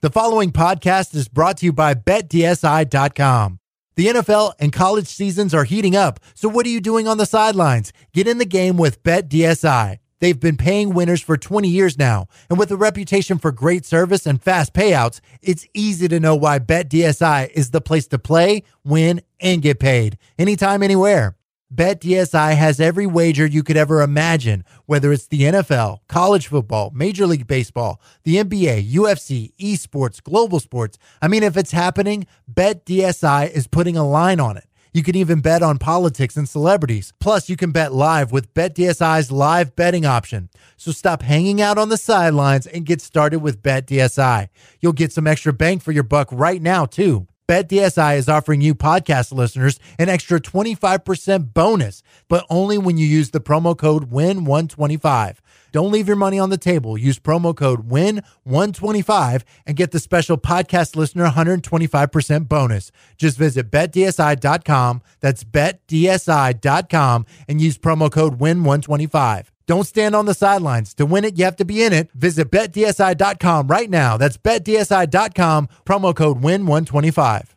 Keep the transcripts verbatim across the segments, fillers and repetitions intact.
The following podcast is brought to you by Bet D S I dot com. The N F L and college seasons are heating up, so what are you doing on the sidelines? Get in the game with Bet D S I. They've been paying winners for twenty years now, and with a reputation for great service and fast payouts, it's easy to know why Bet D S I is the place to play, win, and get paid. Anytime, anywhere. Bet D S I has every wager you could ever imagine, whether it's the N F L, college football, Major League Baseball, the N B A, U F C, esports, global sports. I mean, if it's happening, Bet D S I is putting a line on it. You can even bet on politics and celebrities. Plus, you can bet live with Bet D S I's live betting option. So stop hanging out on the sidelines and get started with Bet D S I. You'll get some extra bang for your buck right now, too. Bet D S I is offering you podcast listeners an extra twenty-five percent bonus, but only when you use the promo code W I N one twenty-five. Don't leave your money on the table. Use promo code W I N one twenty-five and get the special podcast listener one hundred twenty-five percent bonus. Just visit Bet D S I dot com. That's Bet D S I dot com and use promo code W I N one twenty-five. Don't stand on the sidelines. To win it, you have to be in it. Visit Bet D S I dot com right now. That's Bet D S I dot com, promo code W I N one twenty-five.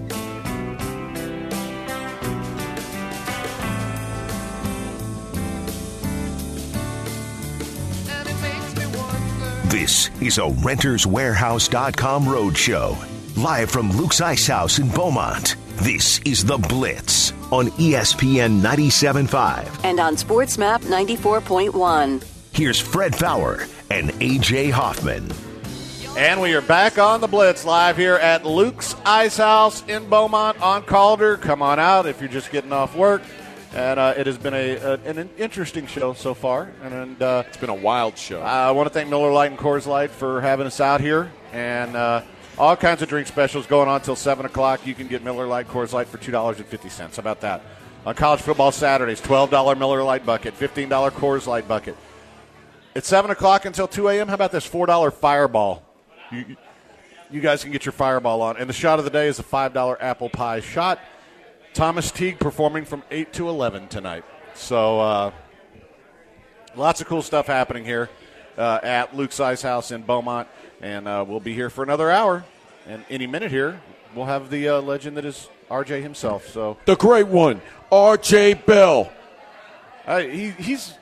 This is a Renters Warehouse dot com roadshow. Live from Luke's Ice House in Beaumont. This is The Blitz on E S P N ninety-seven point five. And on SportsMap ninety-four point one. Here's Fred Fowler and A J Hoffman. And we are back on The Blitz live here at Luke's Ice House in Beaumont on Calder. Come on out if you're just getting off work. And uh, it has been a, a an interesting show so far. And, and uh, it's been a wild show. I want to thank Miller Lite and Coors Light for having us out here. And uh, all kinds of drink specials going on until seven o'clock. You can get Miller Lite, Coors Light for two dollars and fifty cents. How about that? On college football Saturdays, twelve dollars Miller Lite bucket, fifteen dollars Coors Light bucket. At seven o'clock until two a.m., how about this four dollars Fireball? You, you guys can get your Fireball on. And the shot of the day is a five dollars apple pie shot. Thomas Teague performing from eight to eleven tonight. So uh, lots of cool stuff happening here uh, at Luke's Ice House in Beaumont. And uh, we'll be here for another hour. And any minute here, we'll have the uh, legend that is R J himself. So the great one, R J Bell. Uh, he, he's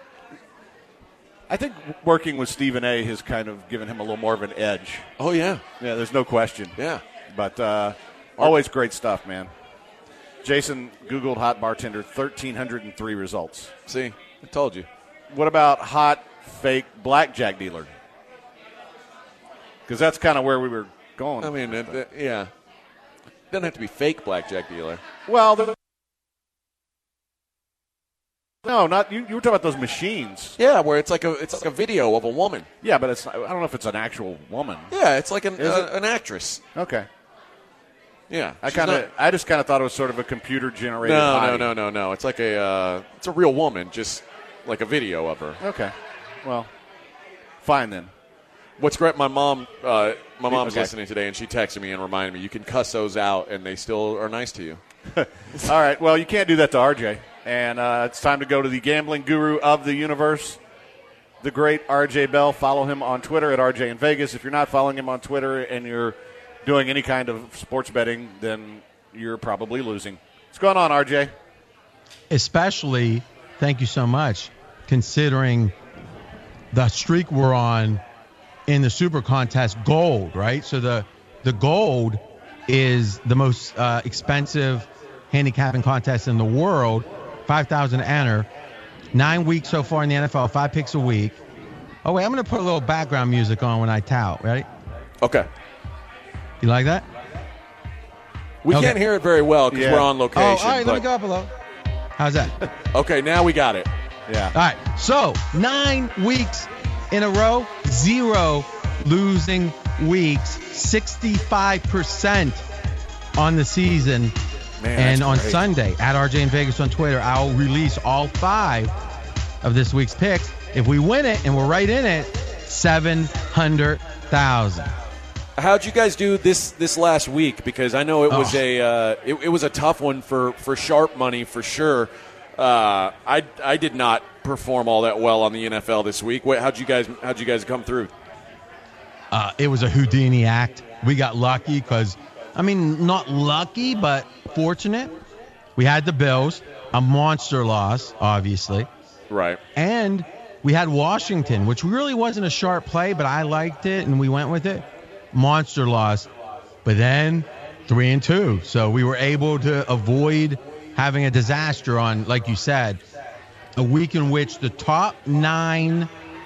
– I think working with Stephen A. has kind of given him a little more of an edge. Oh, yeah. Yeah, there's no question. Yeah. But uh, always great stuff, man. Jason Googled hot bartender, one thousand three hundred three results. See, I told you. What about hot fake blackjack dealer? Because that's kind of where we were going. I mean, it, it, yeah. It doesn't have to be fake blackjack dealer. Well, the, no, not you. You were talking about those machines. Yeah, where it's like a it's like a video of a woman. Yeah, but it's I don't know if it's an actual woman. Yeah, it's like an uh, an actress. Okay. Yeah, I kind of, I just kind of thought it was sort of a computer generated. No, body. no, no, no, no. It's like a, uh, it's a real woman, just like a video of her. Okay, well, fine then. What's great? My mom, uh, my mom's okay. listening today, and she texted me and reminded me you can cuss those out, and they still are nice to you. All right, well, you can't do that to R J, and uh, it's time to go to the gambling guru of the universe, the great R J Bell. Follow him on Twitter at R J in Vegas. If you're not following him on Twitter and you're doing any kind of sports betting, then you're probably losing. What's going on, R J? Especially, thank you so much, considering the streak we're on in the Super Contest Gold, right? So the the Gold is the most uh, expensive handicapping contest in the world, five thousand dollars to enter. Nine weeks so far in the N F L, five picks a week. Oh, wait, I'm going to put a little background music on when I tout, right? Okay. You like that? We okay. can't hear it very well because yeah. we're on location. Oh, all right, but... let me go up a little. How's that? Okay, now we got it. Yeah. All right, so nine weeks in a row, zero losing weeks, sixty-five percent on the season. Man, and on great. Sunday, at R J in Vegas on Twitter, I'll release all five of this week's picks. If we win it and we're right in it, seven hundred thousand dollars. How'd you guys do this this last week? Because I know it was oh. a uh, it, it was a tough one for, for sharp money for sure. Uh, I I did not perform all that well on the N F L this week. What, how'd you guys how'd you guys come through? uh, it was a Houdini act. We got lucky because, I mean, not lucky, but fortunate. We had the Bills, a monster loss, obviously. Right. And we had Washington, which really wasn't a sharp play, but I liked it, and we went with it. Monster loss. But then three and two. So we were able to avoid having a disaster on, like you said, a week in which the top nine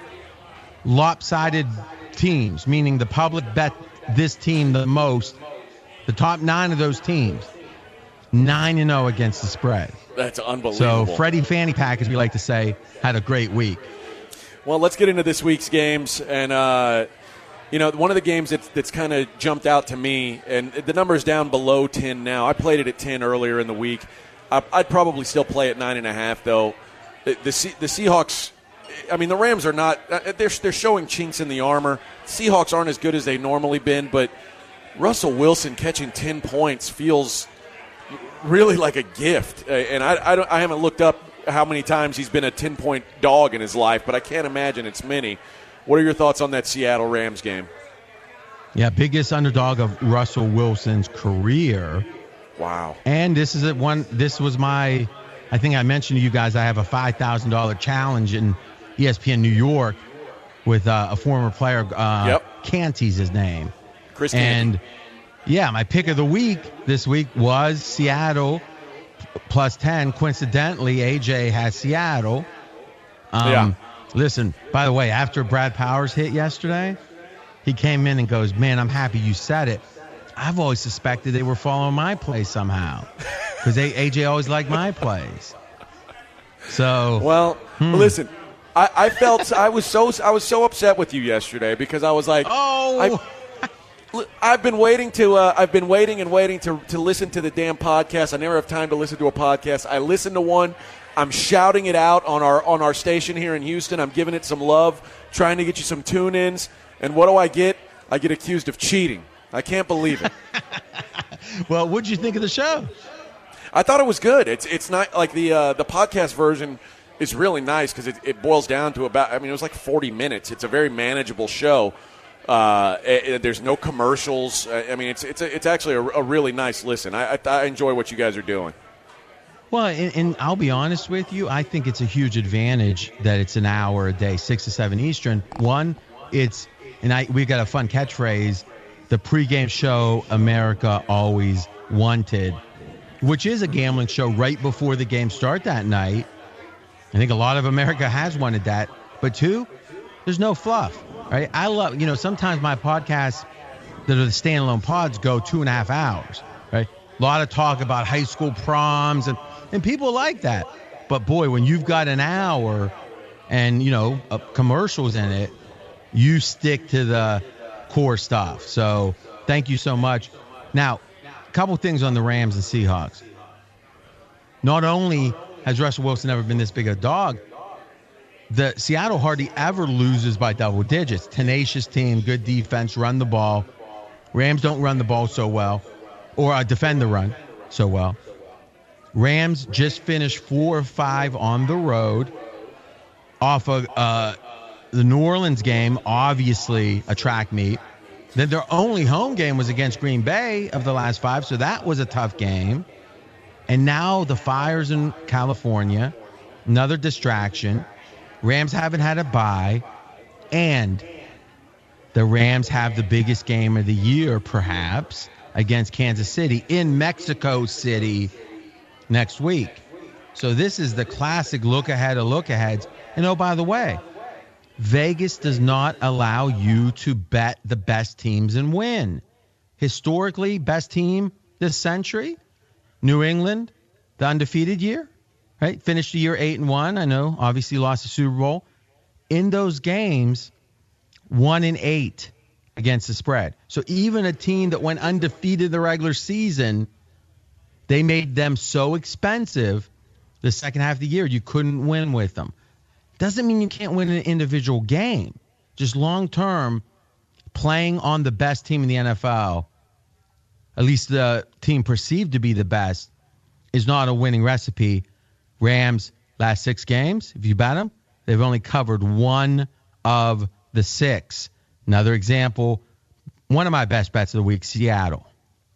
lopsided teams, meaning the public bet this team the most, the top nine of those teams, nine and oh against the spread. That's unbelievable. So Freddie Fanny Pack, as we like to say, had a great week. Well, let's get into this week's games. And, uh, you know, one of the games that's, that's kind of jumped out to me, and the number's down below ten now. I played it at ten earlier in the week. I, I'd probably still play at nine and a half, though. The, the, the Seahawks, I mean, the Rams are not – they're they're showing chinks in the armor. Seahawks aren't as good as they've normally been, but Russell Wilson catching ten points feels really like a gift. And I, I, don't, I haven't looked up how many times he's been a ten-point dog in his life, but I can't imagine it's many. What are your thoughts on that Seattle Rams game? Yeah, biggest underdog of Russell Wilson's career. Wow. And this is a one. This was my – I think I mentioned to you guys I have a five thousand dollars challenge in E S P N New York with uh, a former player. Uh, yep. Canty's his name. Chris Canty. And, yeah, my pick of the week this week was Seattle plus ten. Coincidentally, A J has Seattle. Um, yeah. Listen, by the way, after Brad Powers hit yesterday, he came in and goes, man, I'm happy you said it. I've always suspected they were following my play somehow because A J always liked my plays. So well, hmm. listen, I, I felt I was so I was so upset with you yesterday because I was like, oh, I, I've been waiting to uh, I've been waiting and waiting to to listen to the damn podcast. I never have time to listen to a podcast. I listened to one. I'm shouting it out on our on our station here in Houston. I'm giving it some love, trying to get you some tune-ins. And what do I get? I get accused of cheating. I can't believe it. Well, what'd you think of the show? I thought it was good. It's it's not like the uh, the podcast version is really nice because it, it boils down to about. I mean, it was like forty minutes. It's a very manageable show. Uh, it, it, there's no commercials. I mean, it's it's a, it's actually a, a really nice listen. I, I I enjoy what you guys are doing. Well, and, and I'll be honest with you. I think it's a huge advantage that it's an hour a day, six to seven Eastern. One, it's and I we've got a fun catchphrase. The pregame show America always wanted, which is a gambling show right before the game start that night. I think a lot of America has wanted that. But two, there's no fluff, right? I love, you know, sometimes my podcasts that are the standalone pods go two and a half hours, right? A lot of talk about high school proms, and, and people like that. But, boy, when you've got an hour and, you know, uh, commercials in it, you stick to the core stuff. So thank you so much. Now, a couple things on the Rams and Seahawks. Not only has Russell Wilson never been this big a dog, the Seattle hardly ever loses by double digits. Tenacious team, good defense, run the ball. Rams don't run the ball so well, or uh, defend the run so well. Rams just finished four or five on the road off of uh, the New Orleans game, obviously a track meet. Then their only home game was against Green Bay of the last five, so that was a tough game. And now the Fires in California, another distraction. Rams haven't had a bye, and the Rams have the biggest game of the year, perhaps, against Kansas City in Mexico City next week. So this is the classic look ahead of look aheads. And oh, by the way, Vegas does not allow you to bet the best teams and win. Historically, best team this century, New England, the undefeated year, right? Finished the year eight and one. I know, obviously lost the Super Bowl. In those games, one and eight against the spread. So even a team that went undefeated the regular season, they made them so expensive the second half of the year you couldn't win with them. Doesn't mean you can't win an individual game. Just long-term, playing on the best team in the N F L, at least the team perceived to be the best, is not a winning recipe. Rams, last six games, if you bet them, they've only covered one of the six. Another example, one of my best bets of the week, Seattle.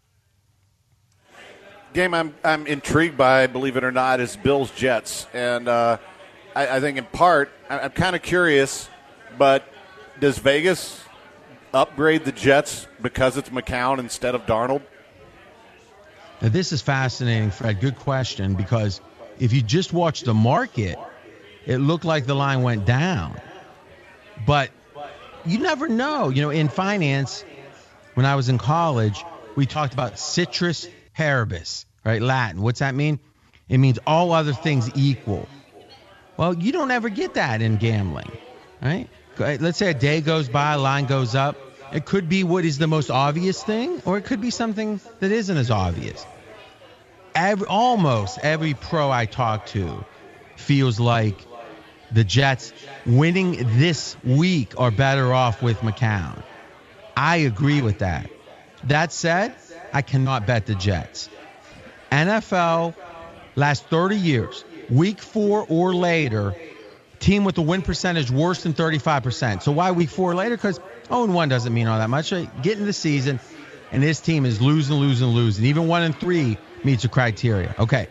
Game I'm I'm intrigued by, believe it or not, is Bills Jets, and uh, I, I think in part I, I'm kind of curious, but does Vegas upgrade the Jets because it's McCown instead of Darnold? Now this is fascinating, Fred. Good question, because if you just watch the market, it looked like the line went down, but you never know. You know, in finance, when I was in college, we talked about citrus paribus, right? Latin. What's that mean? It means all other things equal. Well, you don't ever get that in gambling, right? Let's say a day goes by, a line goes up. It could be what is the most obvious thing, or it could be something that isn't as obvious. Every, almost every pro I talk to feels like the Jets winning this week are better off with McCown. I agree with that. That said, I cannot bet the Jets. N F L, last thirty years, week four or later, team with a win percentage worse than thirty-five percent. So why week four or later? Because oh and one doesn't mean all that much. Right? Get in the season, and this team is losing, losing, losing. Even one and three meets the criteria. Okay.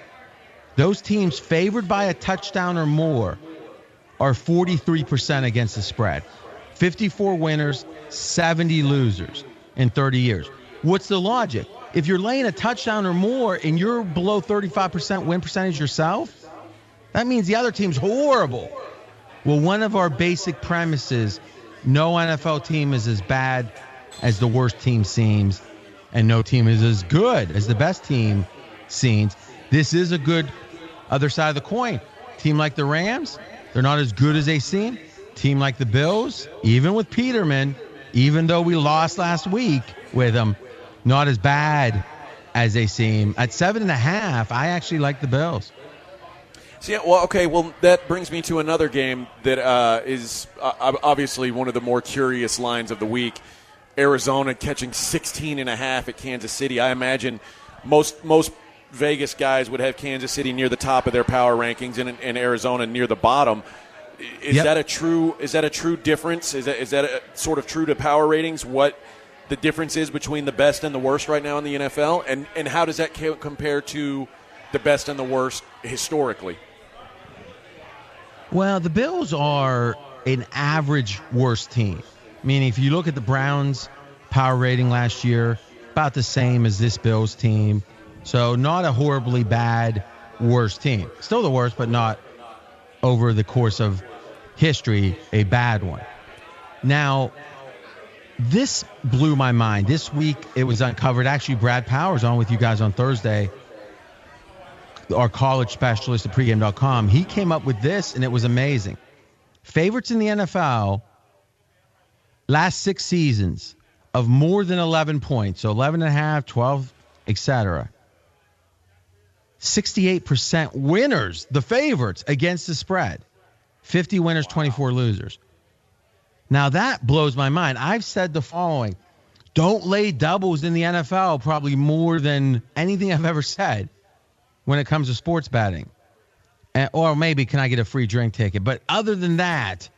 Those teams favored by a touchdown or more are forty-three percent against the spread. fifty-four winners, seventy losers in thirty years. What's the logic? If you're laying a touchdown or more and you're below thirty-five percent win percentage yourself, that means the other team's horrible. Well, one of our basic premises, no N F L team is as bad as the worst team seems, and no team is as good as the best team seems. This is a good other side of the coin. Team like the Rams, they're not as good as they seem. Team like the Bills, even with Peterman, even though we lost last week with them, not as bad as they seem. At seven and a half, I actually like the Bills. See, well, okay, well, that brings me to another game that uh, is uh, obviously one of the more curious lines of the week. Arizona catching sixteen and a half at Kansas City. I imagine most most Vegas guys would have Kansas City near the top of their power rankings and, and Arizona near the bottom. Is yep. that a true? Is that a true difference? Is that is that a, sort of true to power ratings? What the difference is between the best and the worst right now in the N F L, and and how does that compare to the best and the worst historically? Well, the Bills are an average worst team. Meaning, if you look at the Browns' power rating last year, about the same as this Bills team. So not a horribly bad worst team. Still the worst, but not over the course of history a bad one. Now, this blew my mind. This week it was uncovered. Actually, Brad Powers on with you guys on Thursday, our college specialist at pregame dot com. He came up with this, and it was amazing. Favorites in the N F L last six seasons of more than eleven points, so eleven and a half, twelve, et cetera. sixty-eight percent winners, the favorites, against the spread. fifty winners, twenty-four losers. Now, that blows my mind. I've said the following. Don't lay doubles in the N F L probably more than anything I've ever said when it comes to sports betting. And, or maybe can I get a free drink ticket? But other than that,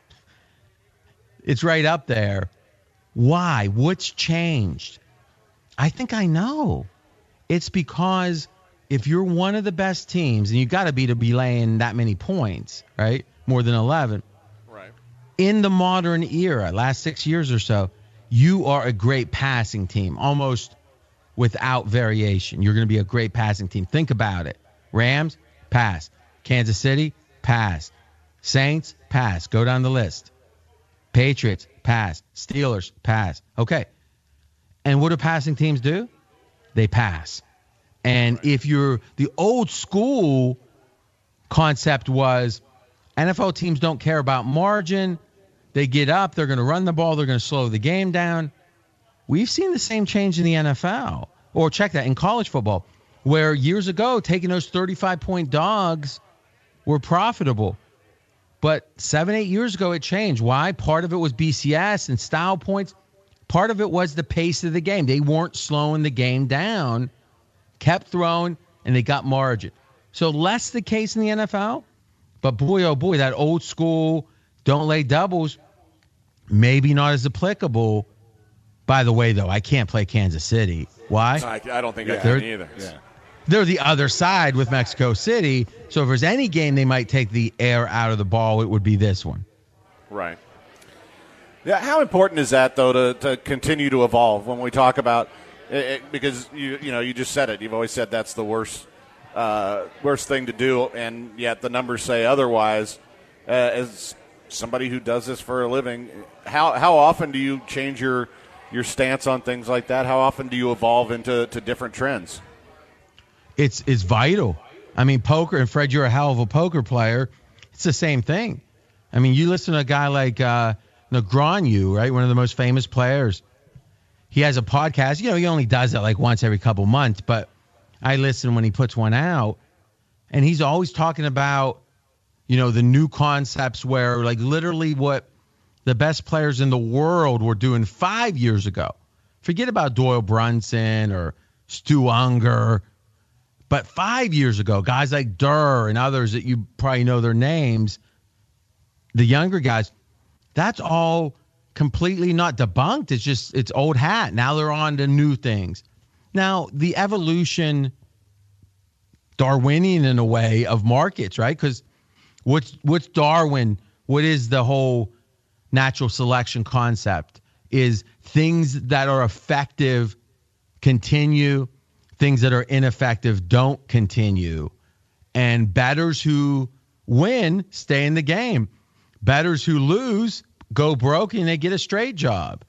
it's right up there. Why? What's changed? I think I know. It's because if you're one of the best teams, and you got to be to be laying that many points, right? More than eleven. Right. In the modern era, last six years or so, you are a great passing team, almost without variation. You're going to be a great passing team. Think about it. Rams, pass. Kansas City, pass. Saints, pass. Go down the list. Patriots, pass. Steelers, pass. Okay. And what do passing teams do? They pass. And if you're the old school concept was N F L teams don't care about margin. They get up. They're going to run the ball. They're going to slow the game down. We've seen the same change in the N F L. Or check that, in college football, where years ago taking those thirty-five point dogs were profitable. But seven, eight years ago, it changed. Why? Part of it was B C S and style points. Part of it was the pace of the game. They weren't slowing the game down, kept throwing, and they got margin. So less the case in the N F L. But boy, oh boy, that old school don't lay doubles maybe not as applicable. By the way, though, I can't play Kansas City. Why? I, I don't think yeah. I can either. Yeah. They're the other side with Mexico City. So if there's any game they might take the air out of the ball, it would be this one. Right. Yeah. How important is that, though, to, to continue to evolve when we talk about it, because you you know you just said it. You've always said that's the worst uh, worst thing to do, and yet the numbers say otherwise. Uh, as somebody who does this for a living, how how often do you change your your stance on things like that? How often do you evolve into to different trends? It's it's vital. I mean, poker, and Fred, you're a hell of a poker player. It's the same thing. I mean, you listen to a guy like uh, Negreanu, right? One of the most famous players. He has a podcast. You know, he only does it like once every couple months, but I listen when he puts one out, and he's always talking about, you know, the new concepts where, like, literally what the best players in the world were doing five years ago. Forget about Doyle Brunson or Stu Unger. But five years ago, guys like Durr and others that you probably know their names, the younger guys, that's all completely not debunked. It's just, it's old hat. Now they're on to new things. Now, the evolution, Darwinian in a way, of markets, right? Because what's, what's Darwin? What is the whole natural selection concept? Is things that are effective continue, things that are ineffective don't continue, and bettors who win stay in the game. Bettors who lose go broke and they get a straight job.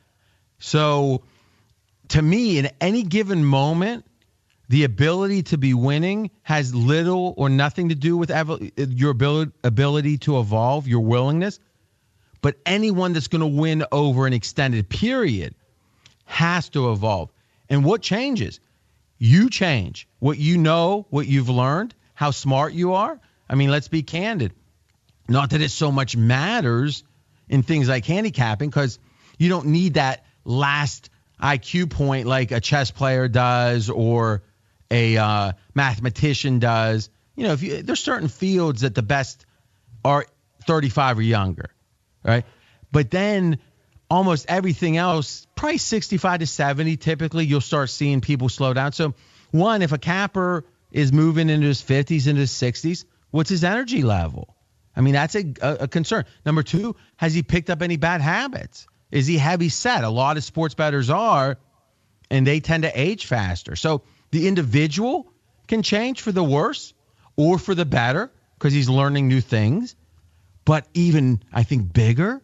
So to me, in any given moment, the ability to be winning has little or nothing to do with ev- your ability, ability to evolve, your willingness. But anyone that's going to win over an extended period has to evolve. And what changes? You change. What you know, what you've learned, how smart you are. I mean, let's be candid. Not that it so much matters in things like handicapping, because you don't need that last I Q point like a chess player does or a uh, mathematician does. You know, if you, there's certain fields that the best are thirty-five or younger, right? But then almost everything else, probably sixty-five to seventy, typically you'll start seeing people slow down. So one, if a capper is moving into his fifties, into his sixties, what's his energy level? I mean, that's a, a, a concern. Number two, has he picked up any bad habits? Is he heavy set? A lot of sports bettors are, and they tend to age faster. So the individual can change for the worse or for the better because he's learning new things. But even, I think, bigger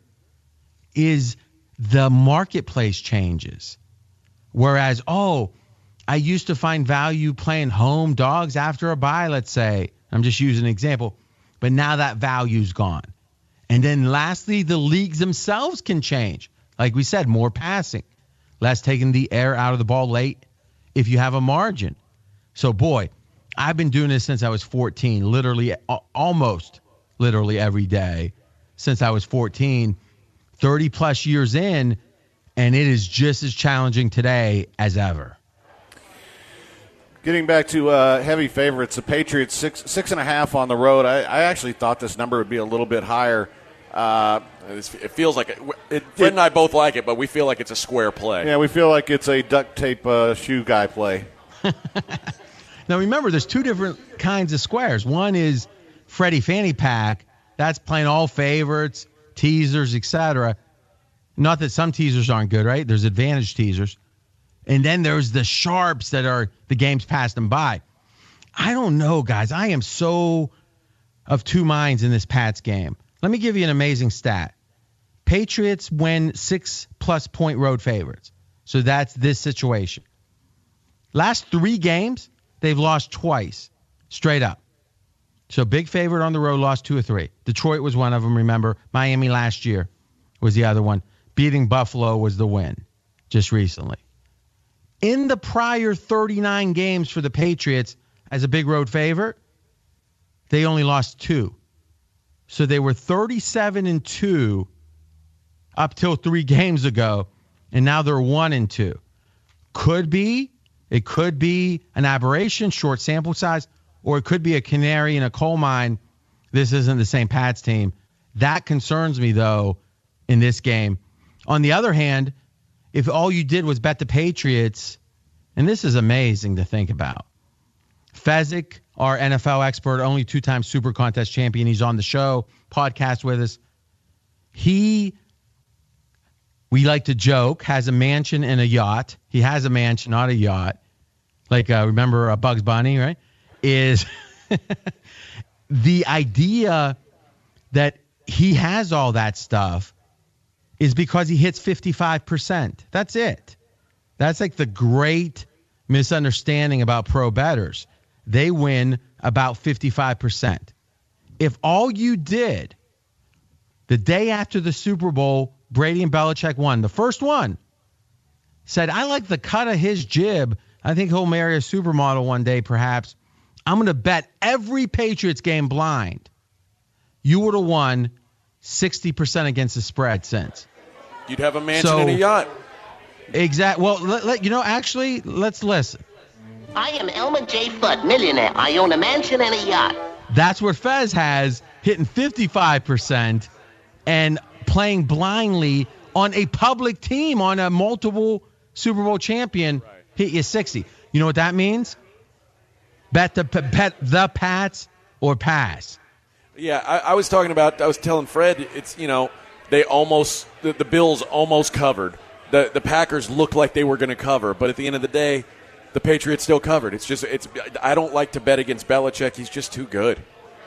is the marketplace changes. Whereas, oh, I used to find value playing home dogs after a bye, let's say. I'm just using an example. But now that value's gone. And then lastly, the leagues themselves can change. Like we said, more passing, less taking the air out of the ball late if you have a margin. So, boy, I've been doing this since I was fourteen, literally, almost literally every day since I was fourteen, thirty plus years in, and it is just as challenging today as ever. Getting back to uh, heavy favorites, the Patriots six six and a half on the road. I, I actually thought this number would be a little bit higher. Uh, it feels like it, it. Fred and I both like it, but we feel like it's a square play. Yeah, we feel like it's a duct tape uh, shoe guy play. Now remember, there's two different kinds of squares. One is Freddie Fanny Pack. That's playing all favorites, teasers, et cetera. Not that some teasers aren't good, right? There's advantage teasers. And then there's the sharps that are the games passed them by. I don't know, guys. I am so of two minds in this Pats game. Let me give you an amazing stat. Patriots win six-plus point road favorites. So that's this situation. Last three games, they've lost twice, straight up. So big favorite on the road, lost two or three. Detroit was one of them, remember. Miami last year was the other one. Beating Buffalo was the win just recently. In the prior thirty-nine games for the Patriots as a big road favorite, they only lost two. So they were thirty-seven and two up till three games ago, and now they're one and two. Could be, it could be an aberration, short sample size, or it could be a canary in a coal mine. This isn't the same Pats team. That concerns me, though, in this game. On the other hand, if all you did was bet the Patriots, and this is amazing to think about. Fezzik, our N F L expert, only two-time Super Contest champion, he's on the show, podcast with us. He, we like to joke, has a mansion and a yacht. He has a mansion, not a yacht. Like, uh, remember uh, Bugs Bunny, right? Is the idea that he has all that stuff is because he hits fifty-five percent. That's it. That's like the great misunderstanding about pro bettors. They win about fifty-five percent. If all you did the day after the Super Bowl, Brady and Belichick won, the first one, said, I like the cut of his jib. I think he'll marry a supermodel one day, perhaps. I'm going to bet every Patriots game blind. You would have won sixty percent against the spread since. You'd have a mansion So- and a yacht. Exactly. Well, let, let, you know, actually, let's listen. I am Elmer J. Fudd, millionaire. I own a mansion and a yacht. That's what Fez has, hitting fifty-five percent and playing blindly on a public team, on a multiple Super Bowl champion, hit you sixty. You know what that means? Bet the bet the Pats or pass. Yeah, I, I was talking about, I was telling Fred, it's, you know, they almost, the, the Bills almost covered. The the Packers looked like they were going to cover, but at the end of the day, the Patriots still covered. It's just, it's. I don't like to bet against Belichick. He's just too good.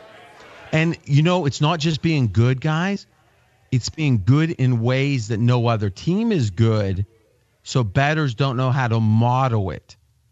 And, you know, it's not just being good, guys. It's being good in ways that no other team is good, so bettors don't know how to model it.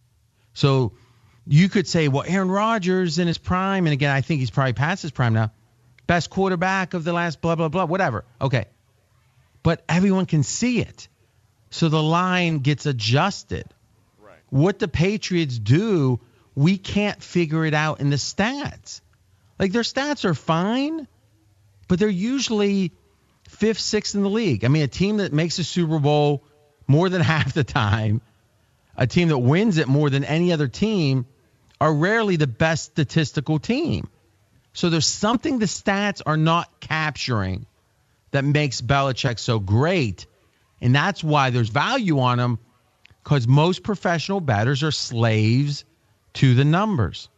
So you could say, well, Aaron Rodgers in his prime, and again, I think he's probably past his prime now, best quarterback of the last blah, blah, blah, whatever. Okay. But everyone can see it. So the line gets adjusted. Right. What the Patriots do, we can't figure it out in the stats. Like, their stats are fine, but they're usually fifth, sixth in the league. I mean, a team that makes a Super Bowl more than half the time, a team that wins it more than any other team, are rarely the best statistical team. So there's something the stats are not capturing that makes Belichick so great. And that's why there's value on him, because most professional bettors are slaves to the numbers.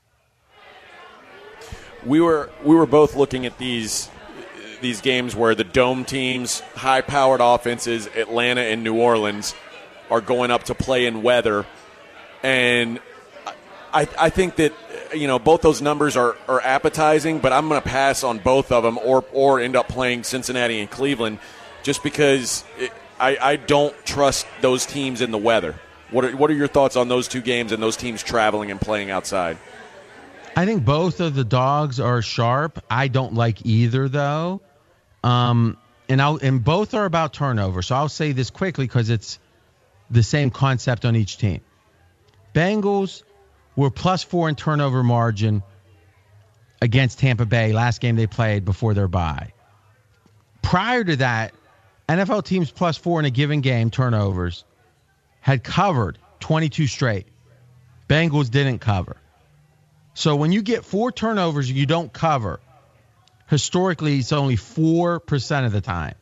We were we were both looking at these these games where the dome teams, high-powered offenses, Atlanta and New Orleans, are going up to play in weather, and I I think that, you know, both those numbers are, are appetizing, but I'm going to pass on both of them, or or end up playing Cincinnati and Cleveland, just because it, I I don't trust those teams in the weather. What are what are your thoughts on those two games and those teams traveling and playing outside? I think both of the dogs are sharp. I don't like either, though. Um, and I'll and both are about turnover. So I'll say this quickly because it's the same concept on each team. Bengals were plus four in turnover margin against Tampa Bay last game they played before their bye. Prior to that, N F L teams plus four in a given game, turnovers, had covered twenty-two straight. Bengals didn't cover. So when you get four turnovers you don't cover, historically it's only four percent of the time.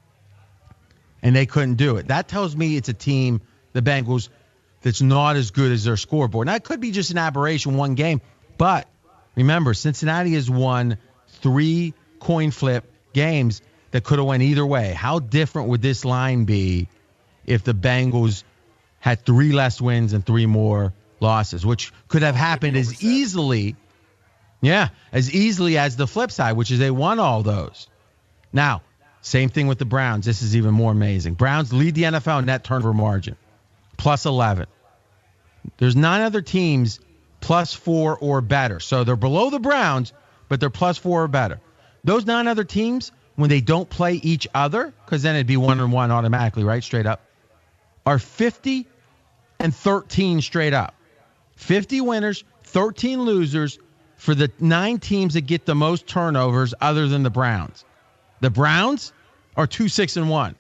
And they couldn't do it. That tells me it's a team, the Bengals, that's not as good as their scoreboard. Now, it could be just an aberration, one game. But remember, Cincinnati has won three coin flip games that could have went either way. How different would this line be if the Bengals had three less wins and three more losses, which could have happened as easily, yeah, as easily as the flip side, which is they won all those. Now, same thing with the Browns. This is even more amazing. Browns lead the N F L net turnover margin, plus eleven. There's nine other teams plus four or better. So they're below the Browns, but they're plus four or better. Those nine other teams, when they don't play each other, because then it'd be one and one automatically, right, straight up, are fifty and thirteen straight up. fifty winners, thirteen losers for the nine teams that get the most turnovers other than the Browns. The Browns are two, six, and one.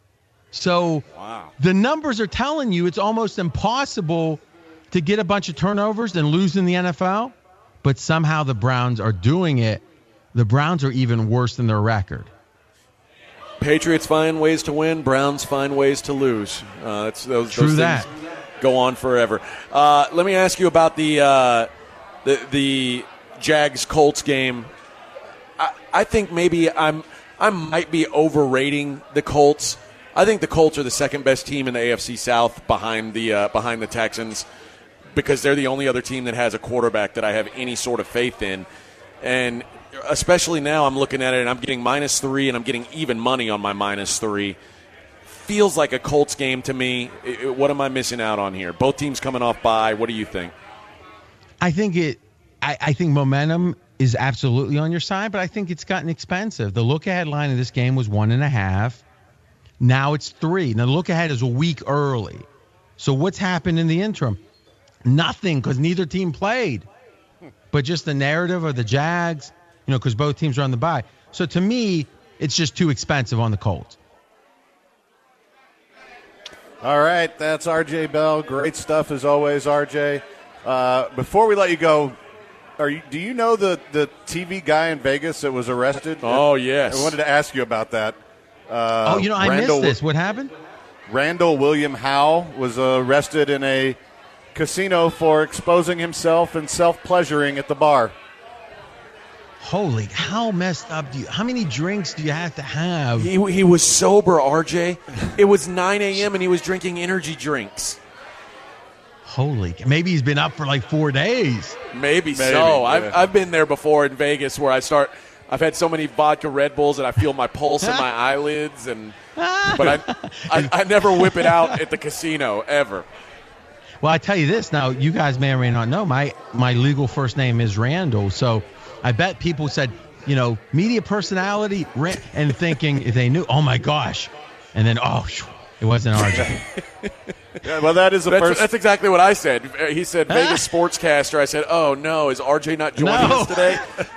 So Wow. the numbers are telling you it's almost impossible to get a bunch of turnovers and lose in the N F L, but somehow the Browns are doing it. The Browns are even worse than their record. Patriots find ways to win. Browns find ways to lose. Uh, that's those, True those that. things go on forever. Uh, let me ask you about the uh, the, the Jags Colts game. I, I think maybe I'm I might be overrating the Colts. I think the Colts are the second best team in the A F C South behind the uh, behind the Texans, because they're the only other team that has a quarterback that I have any sort of faith in. And especially now I'm looking at it and I'm getting minus three and I'm getting even money on my minus three. Feels like a Colts game to me. It, it, what am I missing out on here? Both teams coming off bye. What do you think? I think it. I, I think momentum is absolutely on your side, but I think it's gotten expensive. The look-ahead line of this game was one and a half. Now it's three. Now the look-ahead is a week early. So what's happened in the interim? Nothing, because neither team played. But just the narrative of the Jags, you know, because both teams are on the bye. So to me, it's just too expensive on the Colts. All right, that's R J Bell. Great stuff as always, R J. Uh, before we let you go, are you, do you know the, the T V guy in Vegas that was arrested? Oh, yes. I wanted to ask you about that. Uh, oh, you know, I Randall, missed this. What happened? Randall William Howe was arrested in a casino for exposing himself and self-pleasuring at the bar. Holy, how messed up do you, how many drinks do you have to have? He, he was sober, R J. It was nine a.m. and he was drinking energy drinks. Holy, maybe he's been up for like four days. Maybe, Maybe so. yeah. I've, I've been there before in Vegas where I start – I've had so many vodka Red Bulls that I feel my pulse in my eyelids, and but I, I I never whip it out at the casino, ever. Well, I tell you this now, you guys may or may not know, my, my legal first name is Randall, so I bet people said, you know, media personality, and thinking if they knew, oh, my gosh, and then, oh, it wasn't R J. Yeah, well, that is the that's, first. That's exactly what I said. He said Vegas sportscaster. I said, oh, no, is R J not joining No. us today?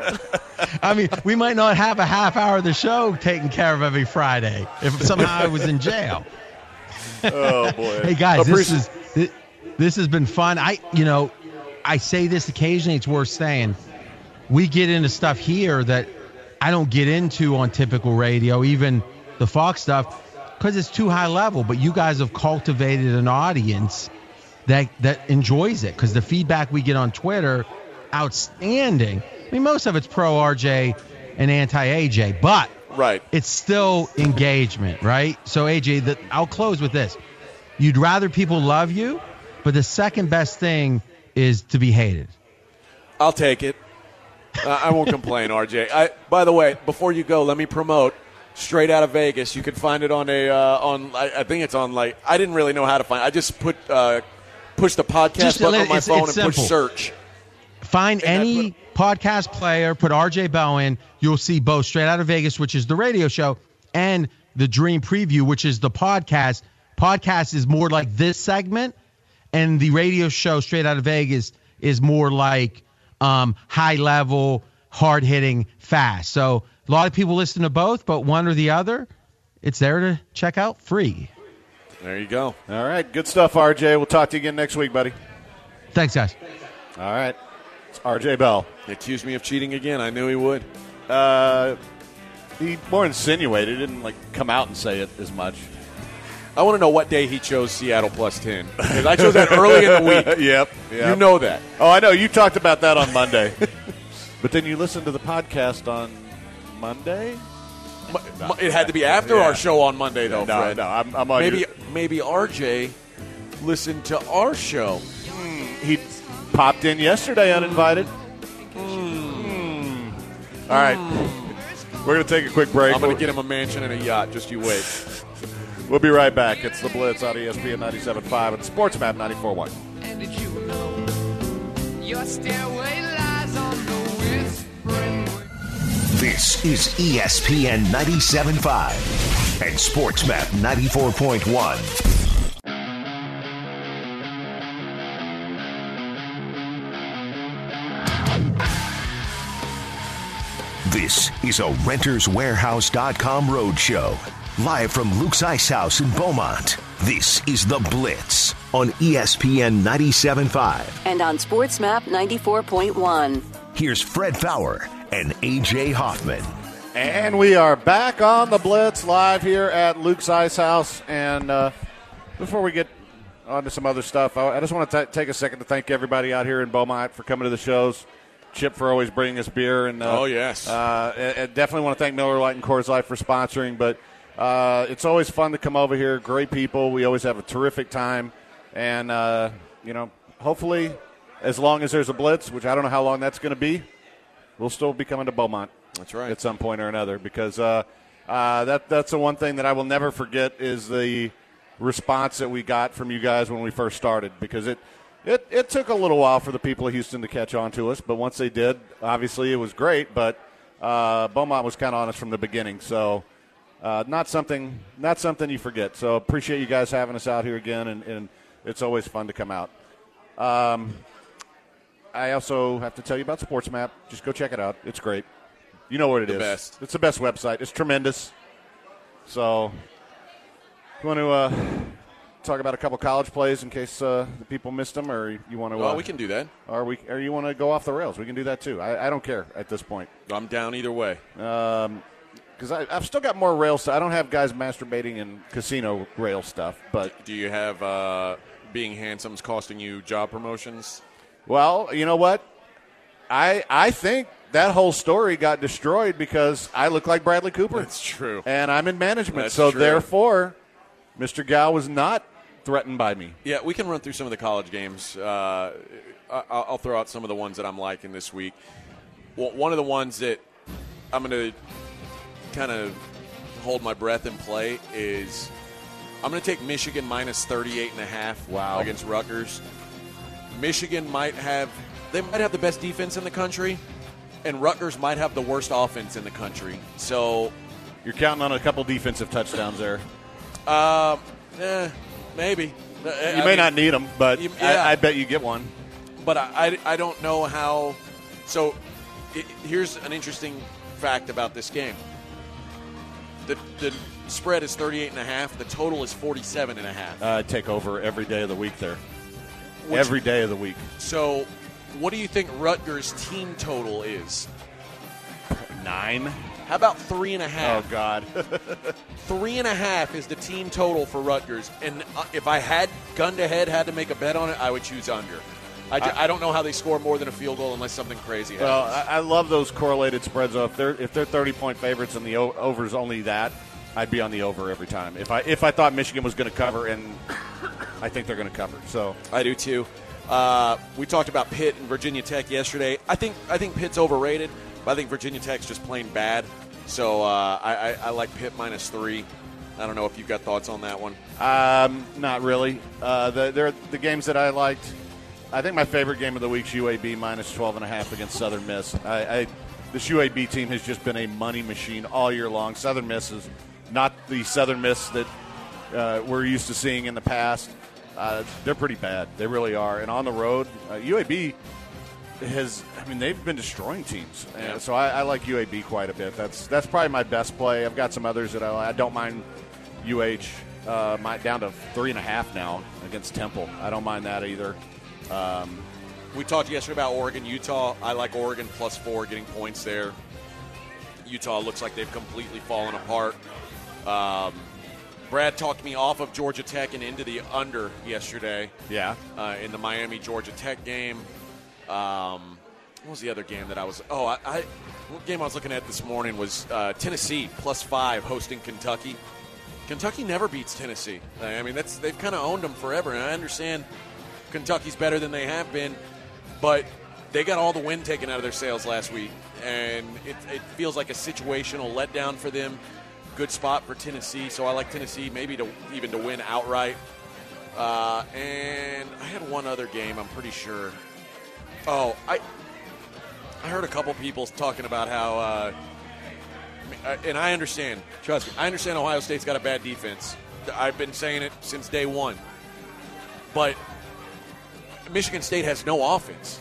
I mean, we might not have a half hour of the show taken care of every Friday if somehow I was in jail. Oh, boy. Hey, guys, this Appreciate- is this, this has been fun. I, you know, I say this occasionally. It's worth saying. We get into stuff here that I don't get into on typical radio, even the Fox stuff, because it's too high level. But you guys have cultivated an audience that that enjoys it, because the feedback we get on Twitter, outstanding. I mean, most of it's pro R J and anti A J, but Right. it's still engagement, right? So, A J, the, I'll close with this. You'd rather people love you, but the second best thing is to be hated. I'll take it. uh, I won't complain, R J. I, by the way, before you go, let me promote Straight Out of Vegas. You can find it on a uh, on. I, I think it's on like I didn't really know how to find it. I just put uh, push the podcast Just button on my it's- phone it's and push simple. search. Find And I any podcast player, put R J Bell in. You'll see both Straight Out of Vegas, which is the radio show, and the Dream Preview, which is the podcast. Podcast is more like this segment, and the radio show Straight Out of Vegas is more like um, high level, hard hitting, fast. So a lot of people listen to both, but one or the other, it's there to check out free. There you go. All right, good stuff, R J. We'll talk to you again next week, buddy. Thanks, guys. All right, it's R J Bell. He accused me of cheating again. I knew he would. Uh, he more insinuated, didn't like come out and say it as much. I want to know what day he chose Seattle plus ten. Because I chose that early in the week. Yep, yep. You know that. Oh, I know. You talked about that on Monday. But then you listened to the podcast on Monday? M- It had to be after Yeah. our show on Monday, though, No, Fred. no, I'm, I'm on maybe your- maybe R J listened to our show. He popped in yesterday uninvited. Mm. All right. We're going to take a quick break. I'm going to get him a mansion and a yacht. Just you wait. We'll be right back. It's The Blitz on E S P N ninety-seven point five and SportsMap ninety-four point one. And did you know your stairway lies on the whispering way? This is E S P N ninety-seven point five and SportsMap ninety-four point one. This is a Renters Warehouse dot com roadshow. Live from Luke's Ice House in Beaumont. This is The Blitz on E S P N ninety-seven point five. And on SportsMap ninety-four point one. Here's Fred Fowler and A J Hoffman. And we are back on the Blitz live here at Luke's Ice House. And uh, before we get on to some other stuff, I, I just want to t- take a second to thank everybody out here in Beaumont for coming to the shows. Chip for always bringing us beer. And uh, oh, yes. Uh, and, and definitely want to thank Miller Lite and Coors Light for sponsoring. But uh, it's always fun to come over here. Great people. We always have a terrific time. And, uh, you know, hopefully as long as there's a Blitz, which I don't know how long that's going to be, we'll still be coming to Beaumont. That's right. At some point or another, because uh, uh, that that's the one thing that I will never forget is the response that we got from you guys when we first started, because it, it, it took a little while for the people of Houston to catch on to us, but once they did, obviously it was great, but uh, Beaumont was kind of on us from the beginning, so uh, not something not something you forget. So appreciate you guys having us out here again, and, and it's always fun to come out. Um, I also have to tell you about SportsMap. Just go check it out. It's great. You know what it the is. Best. It's the best website. It's tremendous. So, you want to uh, talk about a couple college plays in case uh, the people missed them, or you want to? Well, uh, we can do that. Or we, or you want to go off the rails? We can do that too. I, I don't care at this point. I'm down either way. Um, because I've still got more rail stuff. I don't have guys masturbating in casino rail stuff, but do you have uh, being handsome's costing you job promotions? Well, you know what? I I think that whole story got destroyed because I look like Bradley Cooper. That's true. And I'm in management. That's so, true. therefore, Mister Gow was not threatened by me. Yeah, we can run through some of the college games. Uh, I- I'll throw out some of the ones that I'm liking this week. Well, one of the ones that I'm going to kind of hold my breath and play is I'm going to take Michigan minus thirty-eight and a half Wow. against Rutgers. Michigan might have they might have the best defense in the country, and Rutgers might have the worst offense in the country. So you're counting on a couple defensive touchdowns there. Uh, eh, maybe. You I may mean, not need them, but you, yeah. I, I bet you get one. But I, I, I don't know how. So it, here's an interesting fact about this game. The, the spread is thirty-eight and a half. The total is forty-seven and a half. Uh, take over every day of the week there. Which, every day of the week. So what do you think Rutgers' team total is? Nine. How about three and a half? Oh, God. Three and a half is the team total for Rutgers. And uh, if I had, gun to head, had to make a bet on it, I would choose under. I, ju- I, I don't know how they score more than a field goal unless something crazy happens. Well, I, I love those correlated spreads. Though. If they're if they're thirty-point favorites and the o- over's only that, I'd be on the over every time. If I if I thought Michigan was going to cover, and I think they're going to cover. So I do too. Uh, we talked about Pitt and Virginia Tech yesterday. I think I think Pitt's overrated, but I think Virginia Tech's just plain bad. So uh, I, I, I like Pitt minus three. I don't know if you've got thoughts on that one. Um, not really. Uh, the they're the games that I liked. I think my favorite game of the week's U A B minus twelve and a half against Southern Miss. I, I this U A B team has just been a money machine all year long. Southern Miss is not the Southern Miss that uh, we're used to seeing in the past. Uh, they're pretty bad. They really are. And on the road, uh, U A B has. I mean, they've been destroying teams. Yeah. And so I, I like U A B quite a bit. That's that's probably my best play. I've got some others that I, I don't mind. U H uh, my, down to three and a half now against Temple. I don't mind that either. Um, we talked yesterday about Oregon, Utah. I like Oregon plus four, getting points there. Utah looks like they've completely fallen apart. Um, Brad talked me off of Georgia Tech and into the under yesterday. Yeah. Uh, in the Miami Georgia Tech game. Um, what was the other game that I was? Oh, I, I what game I was looking at this morning was uh, Tennessee plus five hosting Kentucky. Kentucky never beats Tennessee. I mean, that's they've kind of owned them forever, and I understand Kentucky's better than they have been, but they got all the wind taken out of their sails last week, and it, it feels like a situational letdown for them. Good spot for Tennessee, so I like Tennessee maybe to even to win outright. Uh, and I had one other game, I'm pretty sure. Oh, I I heard a couple people talking about how, uh, and I understand, trust me, I understand Ohio State's got a bad defense. I've been saying it since day one. But Michigan State has no offense.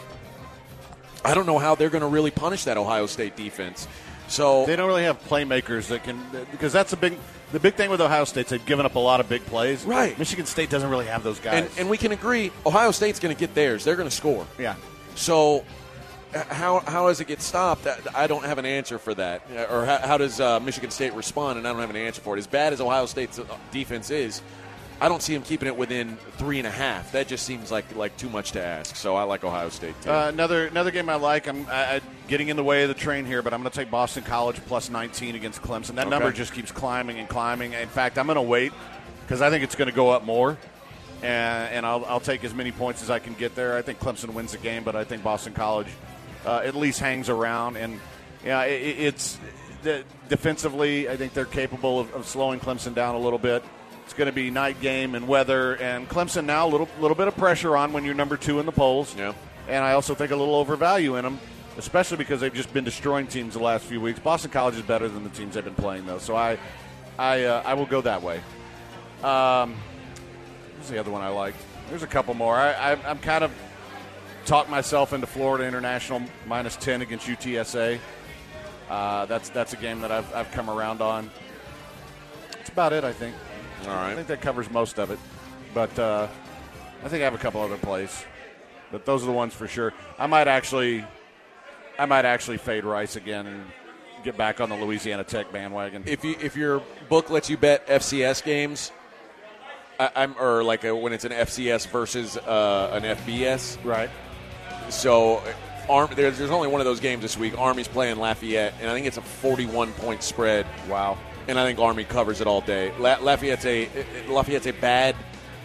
I don't know how they're going to really punish that Ohio State defense. So they don't really have playmakers that can, because that's a big, the big thing with Ohio State's they've given up a lot of big plays. Right. Michigan State doesn't really have those guys. And, and we can agree, Ohio State's going to get theirs. They're going to score. Yeah. So how how does it get stopped? I don't have an answer for that. Or how, how does uh, Michigan State respond? And I don't have an answer for it. As bad as Ohio State's defense is, I don't see them keeping it within three and a half. That just seems like like too much to ask. So I like Ohio State too. Uh, another another game I like. I'm I, I, getting in the way of the train here, but I'm going to take Boston College plus nineteen against Clemson. That Okay. number just keeps climbing and climbing. In fact, I'm going to wait because I think it's going to go up more, and, and I'll, I'll take as many points as I can get there. I think Clemson wins the game, but I think Boston College uh, at least hangs around. And yeah, it, it's the, defensively, I think they're capable of, of slowing Clemson down a little bit. It's going to be night game and weather, and Clemson now a little little bit of pressure on when you're number two in the polls. Yeah. And I also think a little overvalue in them, especially because they've just been destroying teams the last few weeks. Boston College is better than the teams they've been playing, though, so I I uh, I will go that way. Um, what's the other one I liked? There's a couple more. I, I, I'm kind of talked myself into Florida International minus ten against U T S A. Uh, that's that's a game that I've I've come around on. That's about it, I think. All I right. think that covers most of it. But uh, I think I have a couple other plays. But those are the ones for sure. I might actually I might actually fade Rice again and get back on the Louisiana Tech bandwagon. If you if your book lets you bet F C S games, I, I'm or like a, when it's an F C S versus uh, an F B S, right. So Arm, there's, there's only one of those games this week. Army's playing Lafayette, and I think it's a forty-one point spread. Wow. And I think Army covers it all day. La- Lafayette's a Lafayette's a bad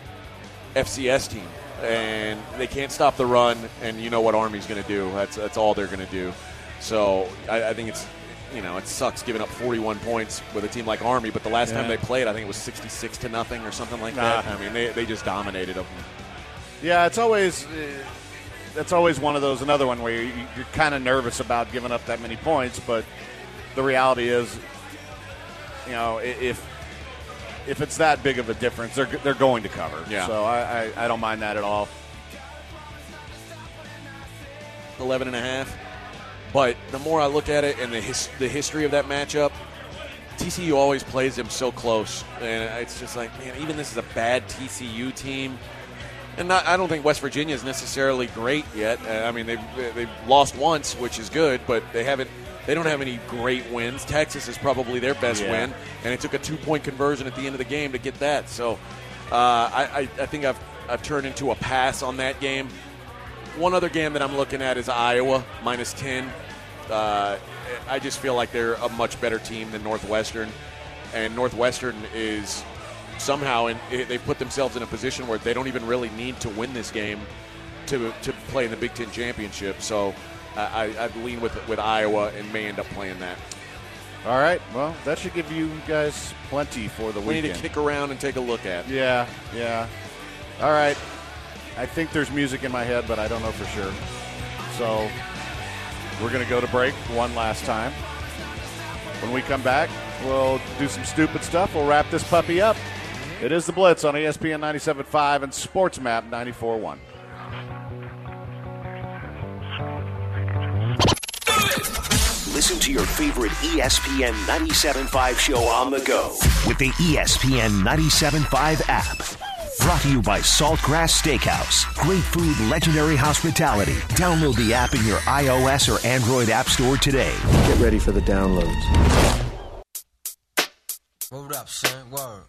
F C S team, and they can't stop the run. And you know what Army's going to do? That's that's all they're going to do. So I, I think it's you know it sucks giving up forty-one points with a team like Army. But the last Yeah. time they played, I think it was sixty-six to nothing or something like Nah. that. I mean, they they just dominated them. Yeah, it's always uh, that's always one of those. Another one where you, you're kind of nervous about giving up that many points, but the reality is, you know, i- if if it's that big of a difference, they're they're going to cover. Yeah. So I, I, I don't mind that at all. eleven and a half. But the more I look at it and the his, the history of that matchup, T C U always plays them so close, and it's just like, man, even this is a bad T C U team. And not, I don't think West Virginia is necessarily great yet. Uh, I mean, they've they've lost once, which is good, but they haven't. They don't have any great wins. Texas is probably their best Yeah. win, and it took a two-point conversion at the end of the game to get that. So, uh, I, I I think I've I've turned into a pass on that game. One other game that I'm looking at is Iowa minus ten. Uh, I just feel like they're a much better team than Northwestern, and Northwestern is somehow in, they put themselves in a position where they don't even really need to win this game to to play in the Big Ten championship. So I, I lean with with Iowa and may end up playing that. All right. Well, that should give you guys plenty for the We weekend. need to kick around and take a look at. Yeah, yeah. All right. I think there's music in my head, but I don't know for sure. So we're going to go to break one last time. When we come back, we'll do some stupid stuff. We'll wrap this puppy up. It is The Blitz on E S P N ninety-seven point five and Sports Map ninety-four point one. Listen to your favorite E S P N ninety-seven point five show on the go with the E S P N ninety-seven point five app. Brought to you by Saltgrass Steakhouse. Great food, legendary hospitality. Download the app in your iOS or Android app store today. Get ready for the downloads. Word up, son. Word.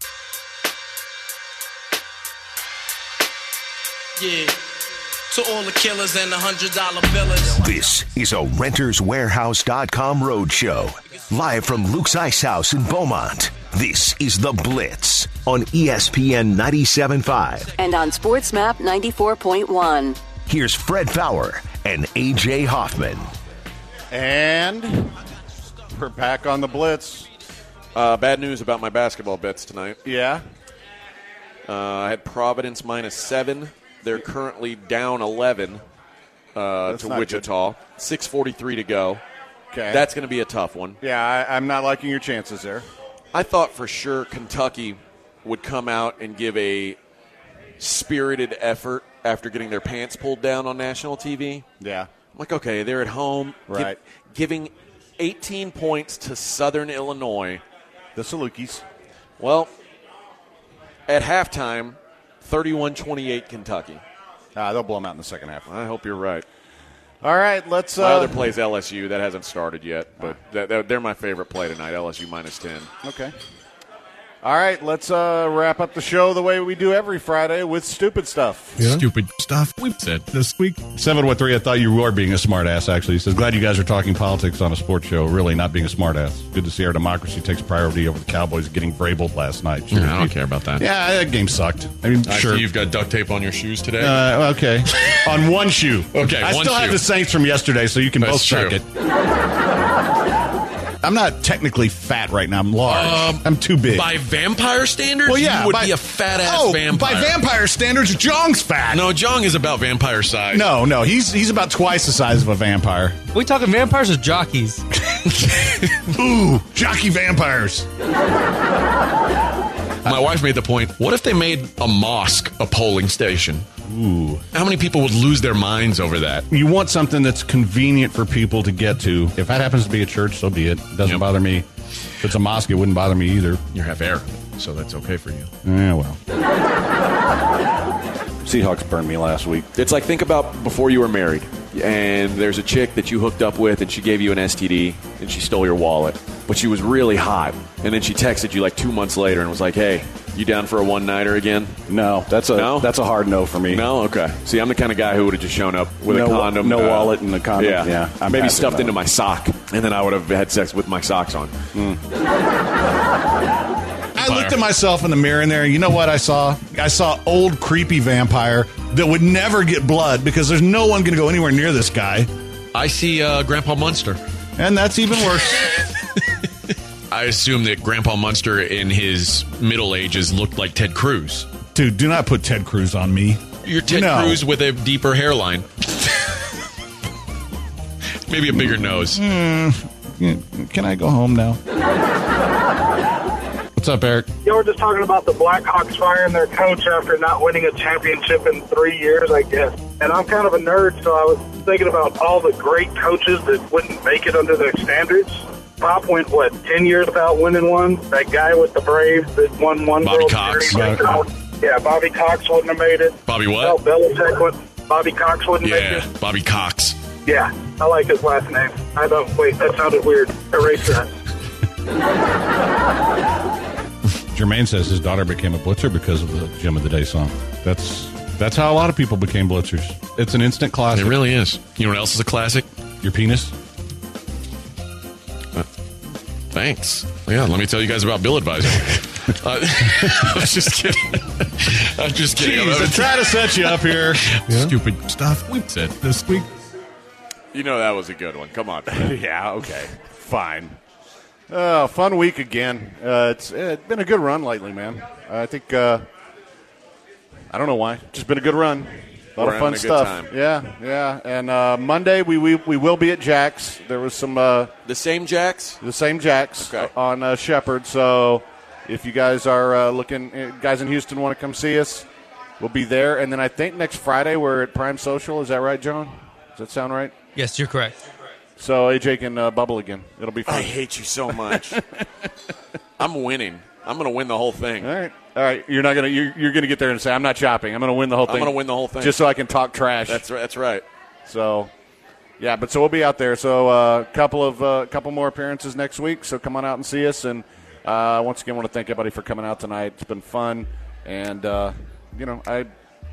Yeah. To all the killers and the hundred dollar billers. This is a Renters Warehouse dot com roadshow. Live from Luke's Ice House in Beaumont. This is The Blitz on E S P N ninety-seven point five. And on Sports Map ninety-four point one. Here's Fred Fowler and A J Hoffman. And we're back on The Blitz. Uh, bad news about my basketball bets tonight. Yeah. Uh, I had Providence minus seven. They're currently down eleven uh, That's to not Wichita. six forty-three to go. Okay. That's going to be a tough one. Yeah, I, I'm not liking your chances there. I thought for sure Kentucky would come out and give a spirited effort after getting their pants pulled down on national T V. Yeah. I'm like, okay, they're at home. gi- Right. giving eighteen points to Southern Illinois. The Salukis. Well, at halftime, thirty-one twenty-eight Kentucky. Uh, they'll blow them out in the second half. I hope you're right. All right, let's. Uh, my other play is L S U. That hasn't started yet, but that, that, they're my favorite play tonight. L S U minus ten. Okay. All right, let's uh, wrap up the show the way we do every Friday with stupid stuff. Yeah. Stupid stuff we said this week. seven one three, I thought you were being a smartass, actually. He says, glad you guys are talking politics on a sports show. Really not being a smartass. Good to see our democracy takes priority over the Cowboys getting Vrabeled last night. Sure. Yeah, I don't care about that. Yeah, that game sucked. I mean, I sure. see you've got duct tape on your shoes today. Uh, okay. On one shoe. Okay, I one still shoe. have the Saints from yesterday, so you can That's both suck true. it. I'm not technically fat right now. I'm large. Um, I'm too big. By vampire standards, Well, yeah, you would by- be a fat-ass oh, vampire. by vampire standards, Jong's fat. No, Jong is about vampire size. No, no, he's he's about twice the size of a vampire. we talking vampires or jockeys? Ooh, jockey vampires. My wife made the point, what if they made a mosque a polling station? Ooh. How many people would lose their minds over that? You want something that's convenient for people to get to. If that happens to be a church, so be it. It doesn't Yep. bother me. If it's a mosque, it wouldn't bother me either. You have air, so that's okay for you. Yeah, well. Seahawks burned me last week. It's like, think about before you were married, and there's a chick that you hooked up with, and she gave you an S T D, and she stole your wallet, but she was really hot, and then she texted you like two months later and was like, hey, you down for a one-nighter again? No, that's a No? that's a hard no for me. No? Okay. See, I'm the kind of guy who would have just shown up with No a wa- condom. no wallet and a condom. Yeah. Yeah, I'm Maybe passing stuffed no. into my sock, and then I would have had sex with my socks on. I looked at myself in the mirror in there, and you know what I saw? I saw old, creepy vampire that would never get blood because there's no one going to go anywhere near this guy. I see uh, Grandpa Munster. And that's even worse. I assume that Grandpa Munster in his middle ages looked like Ted Cruz. Dude, do not put Ted Cruz on me. You're Ted No. Cruz with a deeper hairline. Maybe a bigger nose. Mm, can I go home now? What's up, Eric? You were just talking about the Blackhawks firing their coach after not winning a championship in three years, I guess. And I'm kind of a nerd, so I was thinking about all the great coaches that wouldn't make it under their standards. Pop went, what, ten years without winning one? That guy with the Braves that won one Bobby World Cox. Series. Yeah, Bobby Cox wouldn't have made it. Bobby what? Well, Belichick wouldn't. Bobby Cox wouldn't make Yeah, it. Bobby Cox. Yeah, I like his last name. I don't, wait, that sounded weird. Erase that. Jermaine says his daughter became a blitzer because of the Gym of the Day song. That's that's how a lot of people became blitzers. It's an instant classic. It really is. You know what else is a classic? Your penis? Uh, thanks. Yeah, let me tell you guys about Bill Advisor. uh, I'm just kidding. I'm just kidding. Jeez, I'm trying to set you up here. Stupid stuff we said this week. You know that was a good one. Come on. Yeah, okay. Fine. Uh, fun week again. Uh, it's, it's been a good run lately, man. I think, uh, I don't know why. Just been a good run. A lot We're of fun having a good stuff. time. Yeah, yeah. And uh, Monday we, we we will be at Jack's. There was some uh, The same Jacks? the same Jack's Okay. on uh, Shepherd. So if you guys are uh, looking, uh, guys in Houston want to come see us, we'll be there. And then I think next Friday we're at Prime Social. Is that right, John? Does that sound right? Yes, you're correct. So A J can uh, bubble again. It'll be fun. I hate you so much. I'm winning. I'm going to win the whole thing. All right, all right. You're not gonna. You're, you're gonna get there and say, "I'm not shopping. I'm gonna win the whole I'm thing." gonna win the whole thing. just so I can talk trash. That's right. That's right. So, yeah. But so we'll be out there. So a uh, couple of uh, couple more appearances next week. So come on out and see us. And uh, once again, want to thank everybody for coming out tonight. It's been fun, and uh, you know, I,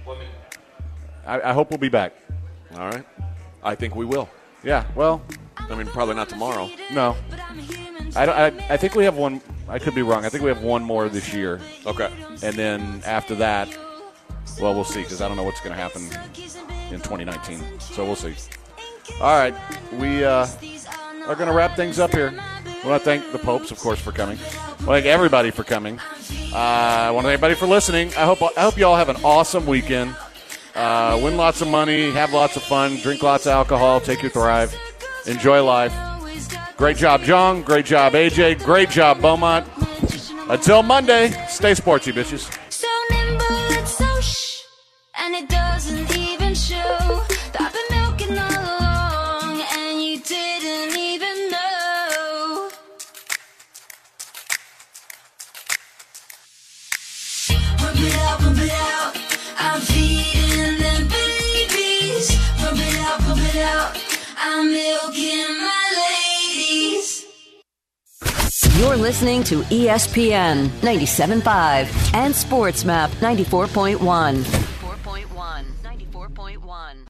I I hope we'll be back. All right. I think we will. Yeah. Well, I mean, probably not tomorrow. no. I, don't- I I think we have one. I could be wrong. I think we have one more this year. Okay. And then after that, well, we'll see because I don't know what's going to happen in twenty nineteen. So we'll see. All right. We uh, are going to wrap things up here. I want to thank the Popes, of course, for coming. I want to thank everybody for coming. Uh, I want to thank everybody for listening. I hope I hope you all have an awesome weekend. Uh, win lots of money, have lots of fun, drink lots of alcohol, take your Thrive, enjoy life. Great job, John. Great job, A J. Great job, Beaumont. Until Monday, stay sportsy, bitches. So nimble, it's so shh, and it doesn't even show. I've been milking all along, and you didn't even know. Pump it out, pump it out. I'm feeding them babies. Pump it out, pump it out. listening to E S P N ninety-seven point five and SportsMap ninety-four point one.